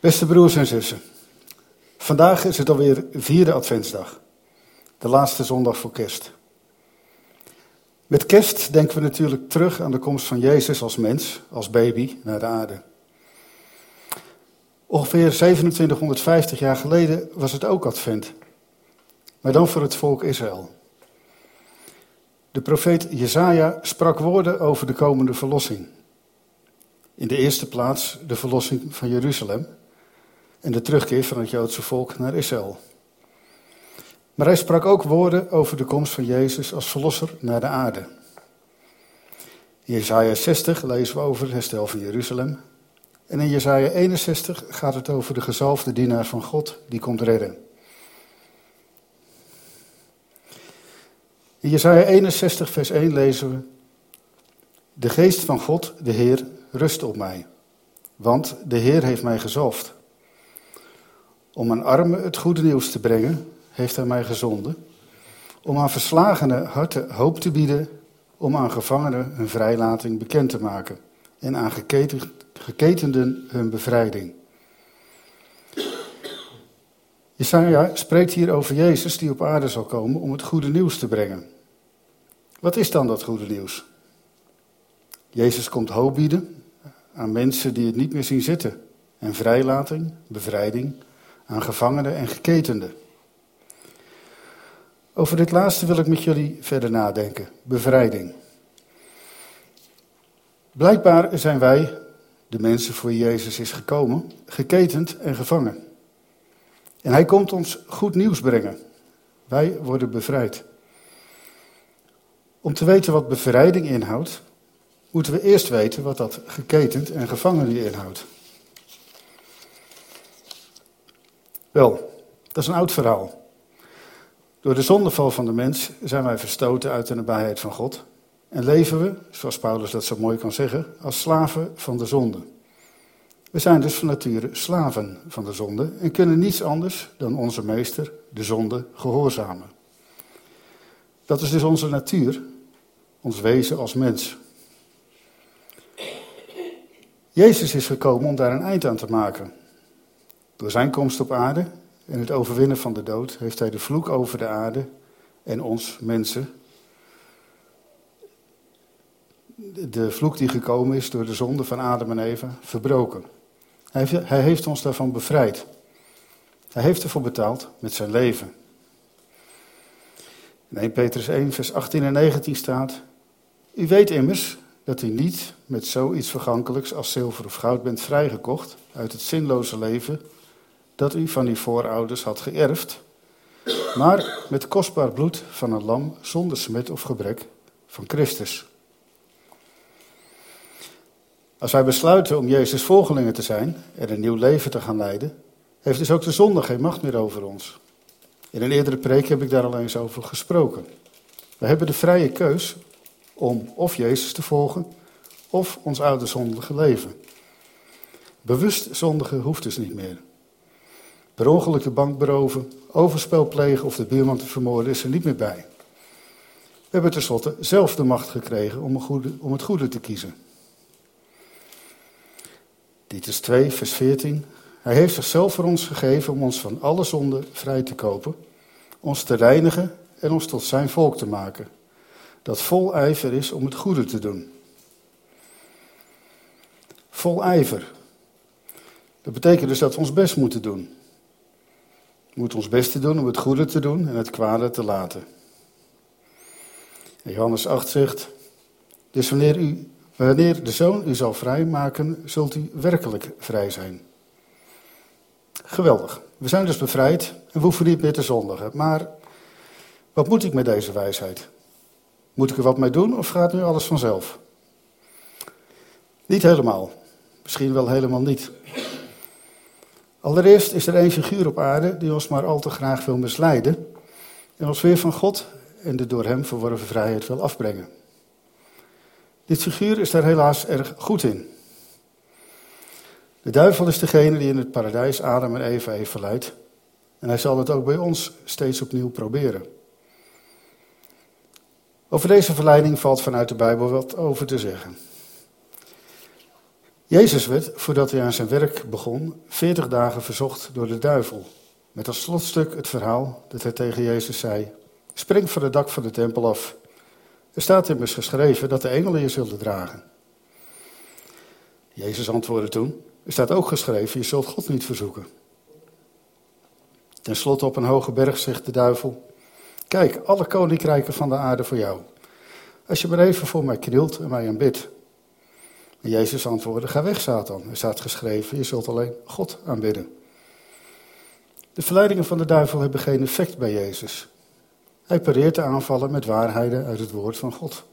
Beste broers en zussen, vandaag is het alweer 4e adventsdag, de laatste zondag voor kerst. Met kerst denken we natuurlijk terug aan de komst van Jezus als mens, als baby, naar de aarde. Ongeveer 2750 jaar geleden was het ook advent, maar dan voor het volk Israël. De profeet Jesaja sprak woorden over de komende verlossing. In de eerste plaats de verlossing van Jeruzalem en de terugkeer van het Joodse volk naar Israël. Maar hij sprak ook woorden over de komst van Jezus als verlosser naar de aarde. In Jesaja 60 lezen we over het herstel van Jeruzalem. En in Jesaja 61 gaat het over de gezalfde dienaar van God die komt redden. In Jesaja 61 vers 1 lezen we: De geest van God, de Heer, rust op mij, want de Heer heeft mij gezalfd. Om aan armen het goede nieuws te brengen, heeft hij mij gezonden. Om aan verslagene harten hoop te bieden, om aan gevangenen hun vrijlating bekend te maken en aan geketenden hun bevrijding. Jesaja spreekt hier over Jezus die op aarde zal komen om het goede nieuws te brengen. Wat is dan dat goede nieuws? Jezus komt hoop bieden aan mensen die het niet meer zien zitten en vrijlating, bevrijding aan gevangenen en geketenden. Over dit laatste wil ik met jullie verder nadenken, bevrijding. Blijkbaar zijn wij, de mensen voor wie Jezus is gekomen, geketend en gevangen. En hij komt ons goed nieuws brengen. Wij worden bevrijd. Om te weten wat bevrijding inhoudt, moeten we eerst weten wat dat geketend en gevangen inhoudt. Wel, dat is een oud verhaal. Door de zondeval van de mens zijn wij verstoten uit de nabijheid van God en leven we, zoals Paulus dat zo mooi kan zeggen, als slaven van de zonde. We zijn dus van nature slaven van de zonde en kunnen niets anders dan onze meester, de zonde, gehoorzamen. Dat is dus onze natuur, ons wezen als mens. Jezus is gekomen om daar een eind aan te maken. Door zijn komst op aarde en het overwinnen van de dood heeft hij de vloek over de aarde en ons mensen, de vloek die gekomen is door de zonde van Adam en Eva, verbroken. Hij heeft ons daarvan bevrijd. Hij heeft ervoor betaald met zijn leven. In 1 Petrus 1 vers 18 en 19 staat: U weet immers dat u niet met zoiets vergankelijks als zilver of goud bent vrijgekocht uit het zinloze leven dat u van uw voorouders had geërfd, maar met kostbaar bloed van een lam zonder smet of gebrek van Christus. Als wij besluiten om Jezus' volgelingen te zijn en een nieuw leven te gaan leiden, heeft dus ook de zonde geen macht meer over ons. In een eerdere preek heb ik daar al eens over gesproken. We hebben de vrije keus om of Jezus te volgen of ons oude zondige leven. Bewust zondigen hoeft dus niet meer. Per ongeluk de bank beroven, overspel plegen of de buurman te vermoorden is er niet meer bij. We hebben tenslotte zelf de macht gekregen om het goede te kiezen. Titus 2 vers 14. Hij heeft zichzelf voor ons gegeven om ons van alle zonde vrij te kopen, ons te reinigen en ons tot zijn volk te maken, dat vol ijver is om het goede te doen. Vol ijver. Dat betekent dus dat we ons best moeten doen. We moeten ons best doen om het goede te doen en het kwade te laten. En Johannes 8 zegt: Dus wanneer de Zoon u zal vrijmaken, zult u werkelijk vrij zijn. Geweldig. We zijn dus bevrijd en we hoeven niet meer te zondigen. Maar wat moet ik met deze wijsheid? Moet ik er wat mee doen of gaat nu alles vanzelf? Niet helemaal. Misschien wel helemaal niet. Allereerst is er één figuur op aarde die ons maar al te graag wil misleiden en ons weer van God en de door hem verworven vrijheid wil afbrengen. Dit figuur is daar helaas erg goed in. De duivel is degene die in het paradijs Adam en Eva heeft verleid en hij zal het ook bij ons steeds opnieuw proberen. Over deze verleiding valt vanuit de Bijbel wat over te zeggen. Jezus werd, voordat hij aan zijn werk begon, 40 dagen verzocht door de duivel. Met als slotstuk het verhaal dat hij tegen Jezus zei: spring van het dak van de tempel af. Er staat immers geschreven dat de engelen je zullen dragen. Jezus antwoordde toen: er staat ook geschreven, je zult God niet verzoeken. Ten slotte op een hoge berg zegt de duivel: kijk, alle koninkrijken van de aarde voor jou. Als je maar even voor mij knielt en mij aanbidt. En Jezus antwoordde: ga weg, Satan. Er staat geschreven, je zult alleen God aanbidden. De verleidingen van de duivel hebben geen effect bij Jezus. Hij pareert de aanvallen met waarheden uit het woord van God.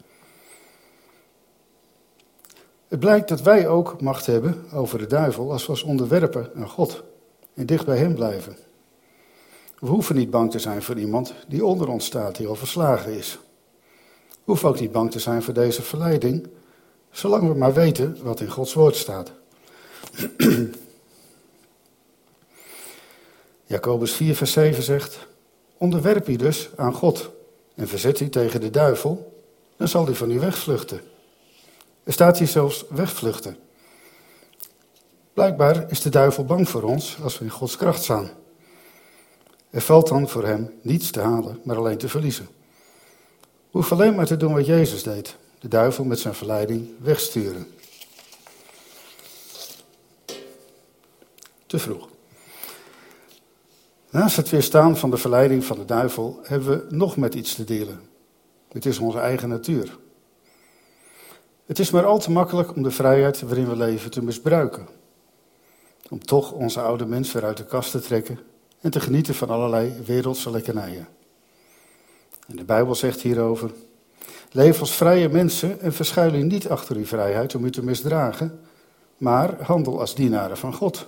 Het blijkt dat wij ook macht hebben over de duivel als we ons onderwerpen aan God en dicht bij hem blijven. We hoeven niet bang te zijn voor iemand die onder ons staat, die al verslagen is. We hoeven ook niet bang te zijn voor deze verleiding, zolang we maar weten wat in Gods woord staat. Jacobus 4 vers 7 zegt: onderwerp u dus aan God en verzet u tegen de duivel, dan zal hij van u wegvluchten. Er staat hier zelfs wegvluchten. Blijkbaar is de duivel bang voor ons als we in Gods kracht staan. Er valt dan voor hem niets te halen, maar alleen te verliezen. We hoeven alleen maar te doen wat Jezus deed: de duivel met zijn verleiding wegsturen. Te vroeg. Naast het weerstaan van de verleiding van de duivel hebben we nog met iets te delen. Het is onze eigen natuur. Het is maar al te makkelijk om de vrijheid waarin we leven te misbruiken. Om toch onze oude mens weer uit de kast te trekken en te genieten van allerlei wereldse lekkernijen. En de Bijbel zegt hierover: leef als vrije mensen en verschuil u niet achter uw vrijheid om u te misdragen, maar handel als dienaren van God.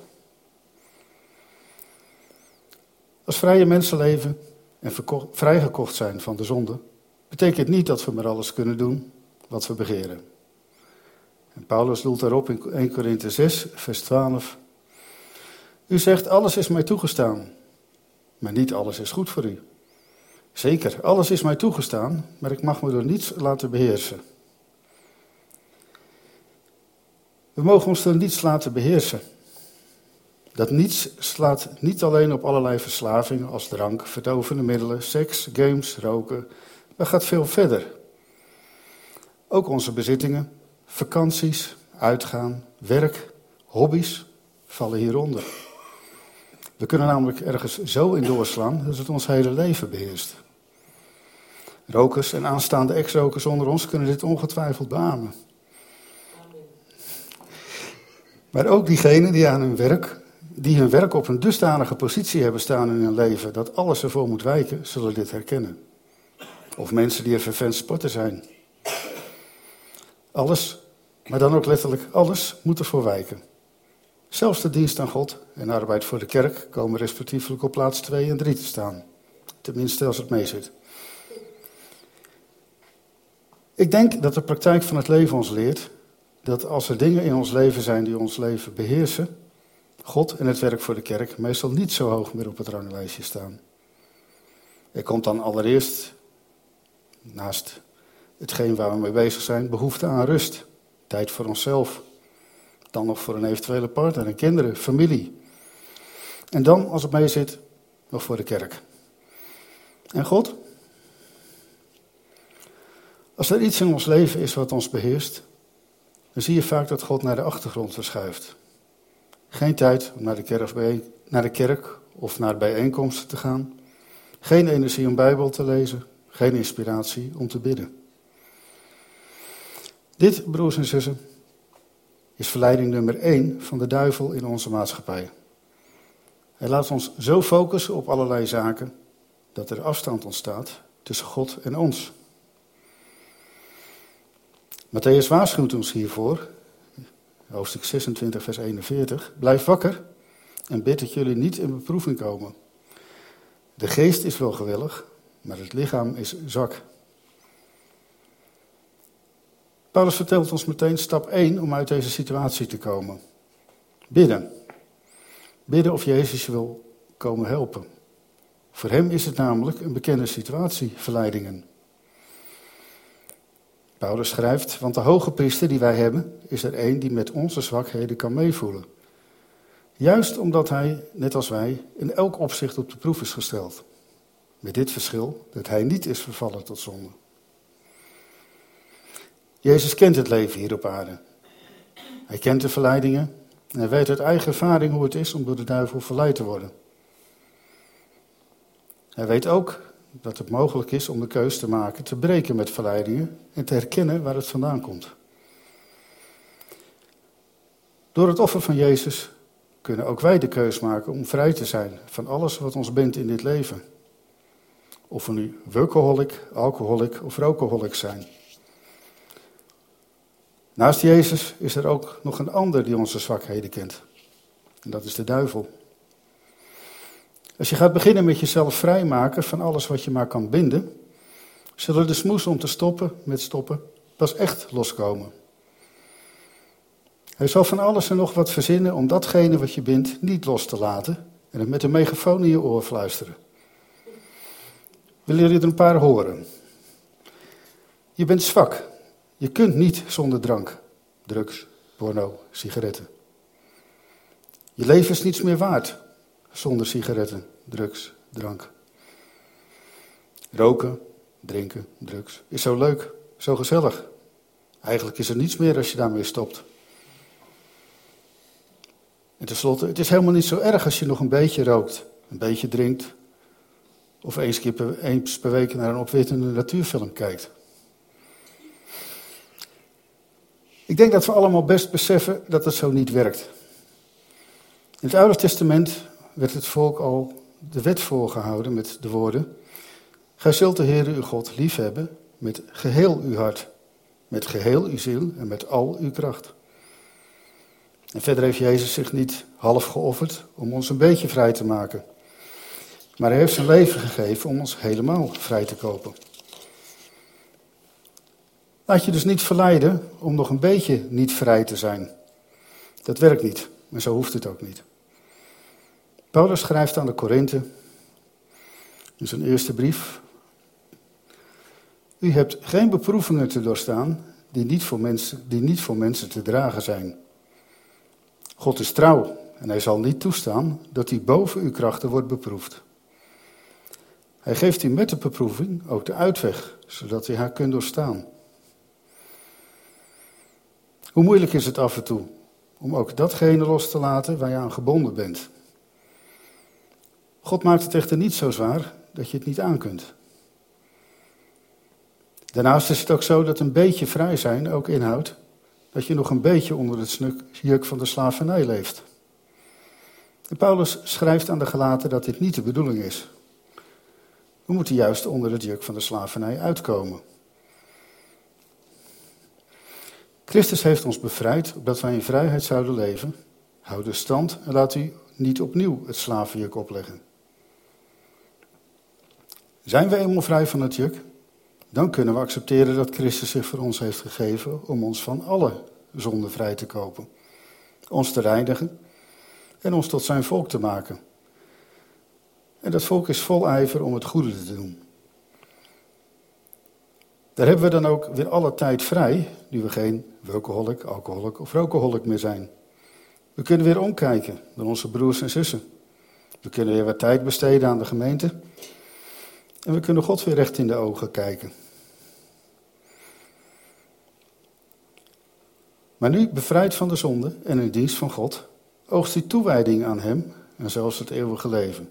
Als vrije mensen leven en vrijgekocht zijn van de zonde, betekent niet dat we maar alles kunnen doen wat we begeren. En Paulus doelt daarop in 1 Korinthe 6, vers 12. U zegt, alles is mij toegestaan, maar niet alles is goed voor u. Zeker, alles is mij toegestaan, maar ik mag me door niets laten beheersen. We mogen ons door niets laten beheersen. Dat niets slaat niet alleen op allerlei verslavingen als drank, verdovende middelen, seks, games, roken, maar gaat veel verder. Ook onze bezittingen, vakanties, uitgaan, werk, hobby's vallen hieronder. We kunnen namelijk ergens zo in doorslaan dat het ons hele leven beheerst. Rokers en aanstaande ex-rokers onder ons kunnen dit ongetwijfeld beamen. Maar ook diegenen die hun werk op een dusdanige positie hebben staan in hun leven dat alles ervoor moet wijken, zullen dit herkennen. Of mensen die een vervent sporter zijn. Alles, maar dan ook letterlijk alles, moet ervoor wijken. Zelfs de dienst aan God en arbeid voor de kerk komen respectievelijk op plaats 2 en 3 te staan. Tenminste als het meezit. Ik denk dat de praktijk van het leven ons leert dat als er dingen in ons leven zijn die ons leven beheersen, God en het werk voor de kerk meestal niet zo hoog meer op het ranglijstje staan. Er komt dan allereerst, naast hetgeen waar we mee bezig zijn, behoefte aan rust. Tijd voor onszelf. Dan nog voor een eventuele partner en kinderen, familie. En dan, als het mee zit, nog voor de kerk. En God? Als er iets in ons leven is wat ons beheerst, dan zie je vaak dat God naar de achtergrond verschuift. Geen tijd om naar de kerk of naar bijeenkomsten te gaan. Geen energie om Bijbel te lezen. Geen inspiratie om te bidden. Dit, broers en zussen, is verleiding nummer 1 van de duivel in onze maatschappij. Hij laat ons zo focussen op allerlei zaken dat er afstand ontstaat tussen God en ons. Mattheüs waarschuwt ons hiervoor, hoofdstuk 26, vers 41. Blijf wakker en bid dat jullie niet in beproeving komen. De geest is wel gewillig, maar het lichaam is zwak. Paulus vertelt ons meteen stap 1 om uit deze situatie te komen. Bidden. Bidden of Jezus je wil komen helpen. Voor hem is het namelijk een bekende situatie, verleidingen. Paulus schrijft, want de hoge priester die wij hebben, is er één die met onze zwakheden kan meevoelen. Juist omdat hij, net als wij, in elk opzicht op de proef is gesteld. Met dit verschil, dat hij niet is vervallen tot zonde. Jezus kent het leven hier op aarde. Hij kent de verleidingen en hij weet uit eigen ervaring hoe het is om door de duivel verleid te worden. Hij weet ook dat het mogelijk is om de keus te maken, te breken met verleidingen en te herkennen waar het vandaan komt. Door het offer van Jezus kunnen ook wij de keus maken om vrij te zijn van alles wat ons bindt in dit leven. Of we nu workaholic, alcoholic of rookaholic zijn. Naast Jezus is er ook nog een ander die onze zwakheden kent. En dat is de duivel. Als je gaat beginnen met jezelf vrijmaken van alles wat je maar kan binden, zullen de smoes om te stoppen pas echt loskomen. Hij zal van alles en nog wat verzinnen om datgene wat je bindt niet los te laten en het met een megafoon in je oor fluisteren. Willen jullie er een paar horen? Je bent zwak. Je kunt niet zonder drank, drugs, porno, sigaretten. Je leven is niets meer waard zonder sigaretten, drugs, drank. Roken, drinken, drugs is zo leuk, zo gezellig. Eigenlijk is er niets meer als je daarmee stopt. En tenslotte, het is helemaal niet zo erg als je nog een beetje rookt, een beetje drinkt of eens per week naar een opwindende natuurfilm kijkt. Ik denk dat we allemaal best beseffen dat het zo niet werkt. In het Oude Testament werd het volk al de wet voorgehouden met de woorden: Gij zult de Heere uw God liefhebben met geheel uw hart, met geheel uw ziel en met al uw kracht. En verder heeft Jezus zich niet half geofferd om ons een beetje vrij te maken. Maar hij heeft zijn leven gegeven om ons helemaal vrij te kopen. Laat je dus niet verleiden om nog een beetje niet vrij te zijn. Dat werkt niet, en zo hoeft het ook niet. Paulus schrijft aan de Korinthe in zijn eerste brief: U hebt geen beproevingen te doorstaan die niet voor mensen te dragen zijn. God is trouw en hij zal niet toestaan dat hij boven uw krachten wordt beproefd. Hij geeft u met de beproeving ook de uitweg, zodat u haar kunt doorstaan. Hoe moeilijk is het af en toe om ook datgene los te laten waar je aan gebonden bent. God maakt het echter niet zo zwaar dat je het niet aan kunt. Daarnaast is het ook zo dat een beetje vrij zijn ook inhoudt dat je nog een beetje onder het juk van de slavernij leeft. En Paulus schrijft aan de Galaten dat dit niet de bedoeling is. We moeten juist onder het juk van de slavernij uitkomen. Christus heeft ons bevrijd, opdat wij in vrijheid zouden leven. Houd dus stand en laat u niet opnieuw het slavenjuk opleggen. Zijn we eenmaal vrij van het juk, dan kunnen we accepteren dat Christus zich voor ons heeft gegeven om ons van alle zonden vrij te kopen. Ons te reinigen en ons tot zijn volk te maken. En dat volk is vol ijver om het goede te doen. Daar hebben we dan ook weer alle tijd vrij, nu we geen workaholic, alcoholic of rookaholic meer zijn. We kunnen weer omkijken naar onze broers en zussen. We kunnen weer wat tijd besteden aan de gemeente. En we kunnen God weer recht in de ogen kijken. Maar nu, bevrijd van de zonde en in dienst van God, oogst u toewijding aan hem en zelfs het eeuwige leven.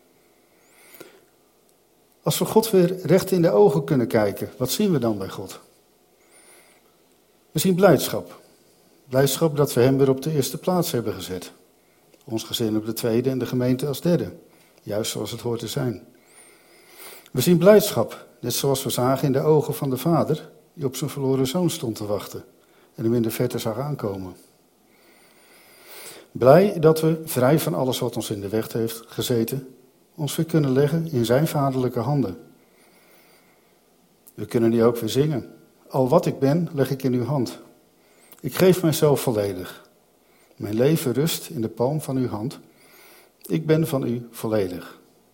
Als we God weer recht in de ogen kunnen kijken, wat zien we dan bij God? We zien blijdschap. Blijdschap dat we hem weer op de eerste plaats hebben gezet. Ons gezin op de tweede en de gemeente als derde. Juist zoals het hoort te zijn. We zien blijdschap, net zoals we zagen in de ogen van de vader, die op zijn verloren zoon stond te wachten en hem in de verte zag aankomen. Blij dat we, vrij van alles wat ons in de weg heeft gezeten, ons weer kunnen leggen in zijn vaderlijke handen. We kunnen nu ook weer zingen. Al wat ik ben, leg ik in uw hand. Ik geef mijzelf volledig. Mijn leven rust in de palm van uw hand. Ik ben van u volledig.